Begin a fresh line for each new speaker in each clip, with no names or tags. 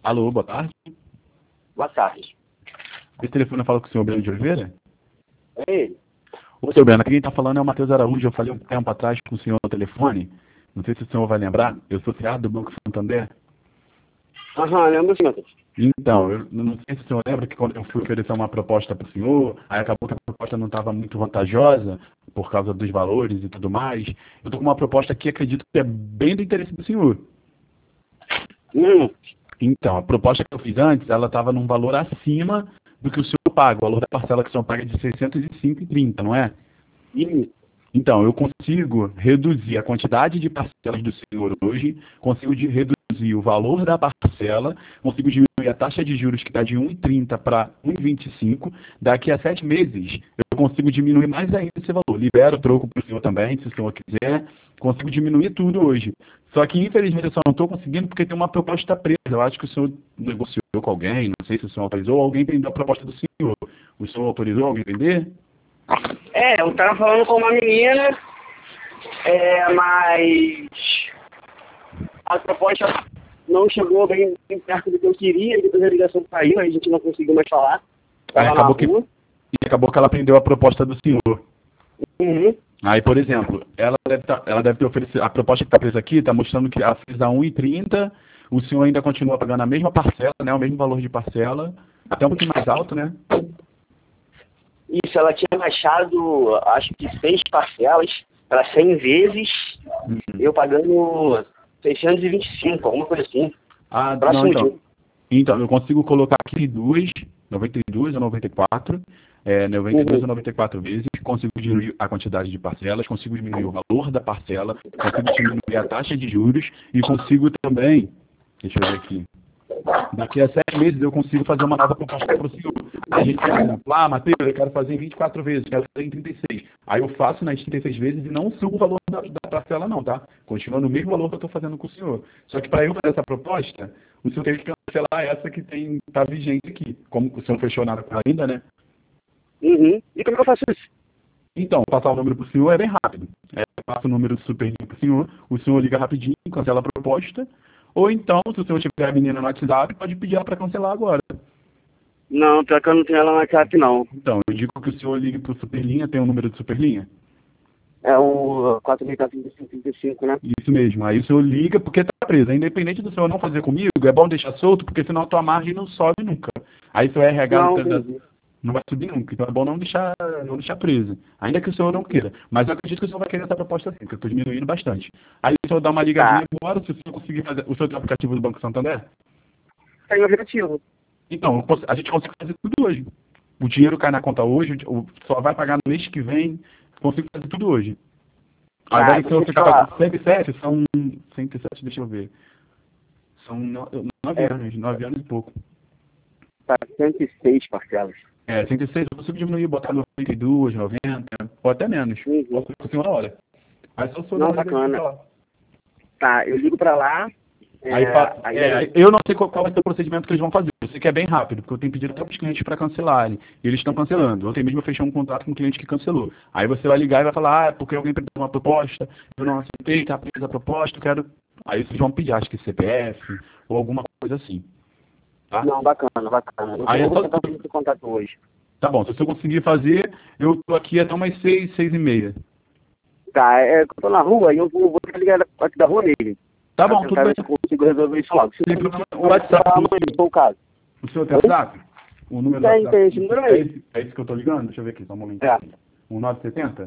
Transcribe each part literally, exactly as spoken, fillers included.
Alô, boa tarde.
Boa tarde.
Esse telefone fala com o senhor Breno de Oliveira?
É ele?
Ô, senhor Breno, quem está falando é o Matheus Araújo. Eu falei um tempo atrás com o senhor no telefone. Não sei se o senhor vai lembrar. Eu sou criado do Banco Santander.
Aham, lembro sim, Matheus.
Então, eu não sei se o senhor lembra que quando eu fui oferecer uma proposta para o senhor, aí acabou que a proposta não estava muito vantajosa por causa dos valores e tudo mais. Eu estou com uma proposta que acredito que é bem do interesse do senhor.
Hum,
Então, a proposta que eu fiz antes, ela estava num valor acima do que o senhor paga. O valor da parcela que o senhor paga é de seiscentos e cinco e trinta, não é?
e
Então, eu consigo reduzir a quantidade de parcelas do senhor hoje, consigo de reduzir o valor da parcela, consigo diminuir a taxa de juros que está de um vírgula trinta para um vírgula vinte e cinco. Daqui a sete meses, eu consigo diminuir mais ainda esse valor. Libero o troco para o senhor também, se o senhor quiser. Consigo diminuir tudo hoje. Só que, infelizmente, eu só não estou conseguindo porque tem uma proposta presa. Eu acho que o senhor negociou com alguém, não sei se o senhor autorizou, ou alguém vendeu a proposta do senhor. O senhor autorizou alguém vender?
É, eu tava falando com uma menina, é, mas a proposta não chegou bem, bem perto do que eu queria, e depois a ligação caiu, aí a gente não conseguiu mais falar.
Aí
Tava na
acabou que,
rua.
e acabou que ela prendeu a proposta do senhor.
Uhum.
Aí, por exemplo, ela deve, tá, ela deve ter oferecido, a proposta que está presa aqui está mostrando que ela fez a um vírgula trinta, o senhor ainda continua pagando a mesma parcela, né, o mesmo valor de parcela, até um pouquinho mais alto, né?
Isso, ela tinha baixado, acho que seis parcelas para cem vezes,
Hum.
eu pagando seiscentos e vinte e cinco, alguma coisa assim.
Ah, não,
Próximo
então.
dia.
Então, eu consigo colocar aqui duas, noventa e duas ou noventa e quatro, é, noventa e duas
Uhum.
ou noventa e quatro vezes, consigo diminuir a quantidade de parcelas, consigo diminuir o valor da parcela, consigo diminuir a taxa de juros e consigo também, deixa eu ver aqui, daqui a sete meses eu consigo fazer uma nova proposta para o senhor. Aí a gente, por exemplo, ah, Matheus, eu quero fazer em vinte e quatro vezes, quero fazer em trinta e seis. Aí eu faço nas trinta e seis vezes e não subo o valor da, da parcela não, tá? Continua no mesmo valor que eu estou fazendo com o senhor. Só que para eu fazer essa proposta, o senhor tem que cancelar essa que tem, tá vigente aqui. Como o senhor não fechou nada com ela ainda, né?
Uhum. E como que eu faço isso?
Então, passar o número para o senhor é bem rápido. É, passa o número do superlinha para o senhor, o senhor liga rapidinho, cancela a proposta. Ou então, se o senhor tiver a menina no WhatsApp, pode pedir ela para cancelar agora.
Não, pior que eu não tenho ela no WhatsApp, não.
Então, eu digo que o senhor ligue para o Superlinha, tem o número do Superlinha?
É o quatro mil quatrocentos e trinta e cinco, né?
Isso mesmo. Aí o senhor liga porque está preso. Independente do senhor não fazer comigo, é bom deixar solto, porque senão a tua margem não sobe nunca. Aí seu R H
Não,
não, tá-
entendi.
não vai subir nunca. Então é bom não deixar, não deixar preso. Ainda que o senhor não queira. Mas eu acredito que o senhor vai querer essa proposta assim, porque eu estou diminuindo bastante. Aí o senhor dá uma ligadinha
Tá.
agora, se o senhor conseguir fazer. O senhor tem o aplicativo do Banco Santander?
Tem o aplicativo.
Então, eu cons- a gente consegue fazer tudo hoje. O dinheiro cai na conta hoje, o- só vai pagar no mês que vem. Consigo fazer tudo hoje. Ao
Tá,
invés do
deixa
senhor
eu te
ficar
falar.
pagando cento e sete, são cento e sete, deixa eu ver. São no- nove
É,
anos, nove anos e pouco.
tá cento e seis parcelas.
É, cento e seis, eu consigo diminuir, botar noventa e duas, noventa, ou até menos.
Uhum.
Posso ir na hora. Aí só o senhor dá
Não,
uma ligadinha
bacana.
pra lá.
Tá, eu ligo pra lá. É,
Aí, fa-
aí
é, eu não sei qual, qual vai ser o procedimento que eles vão fazer. Eu sei que é bem rápido, porque eu tenho pedido até para os clientes para cancelarem. E eles estão cancelando. Ontem mesmo eu fechei um contrato com um cliente que cancelou. Aí você vai ligar e vai falar, ah, é porque alguém pediu uma proposta, eu não aceitei, tá presa a proposta, eu quero. Aí vocês vão pedir, acho que C P F ou alguma coisa assim. Tá?
Não, bacana, bacana. Eu
Aí é
vou
só.
tentar fazer esse contato hoje.
Tá bom, se eu conseguir fazer, eu tô aqui até umas seis, seis e meia.
Tá, é que eu tô na rua e eu vou, vou ter que ligar aqui da rua mesmo.
Tá
Pra
bom, tudo
tentar
bem.
ver se eu consigo resolver isso logo. Se
Sem
não,
problema. O
eu vou
WhatsApp,
esperar
do
amanhã, se for o caso.
o seu tem WhatsApp? O número do
Tem,
WhatsApp?
tem esse número
É
aí.
esse, é esse que eu tô ligando? Deixa eu ver aqui, só um momento.
É.
Um nove setenta?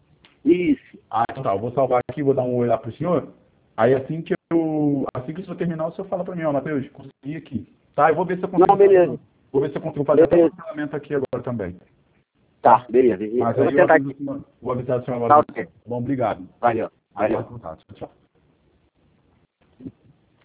Isso.
Ah, então tá, eu vou salvar aqui, vou dar um oi lá pro senhor. Aí assim que eu. Assim que o senhor terminar, o senhor fala pra mim, ó, Matheus, consegui aqui. Tá, eu vou ver se eu consigo.
Não, beleza.
Vou ver se eu consigo fazer até
Beleza.
o cancelamento aqui agora também.
Tá, beleza.
Mas
Eu
aí
vou
eu
tentar
aviso,
aqui.
o senhor- vou avisar o senhor
Tá,
agora.
ok.
Bom, obrigado.
Valeu. Valeu.
Aguardo o contato. Tchau.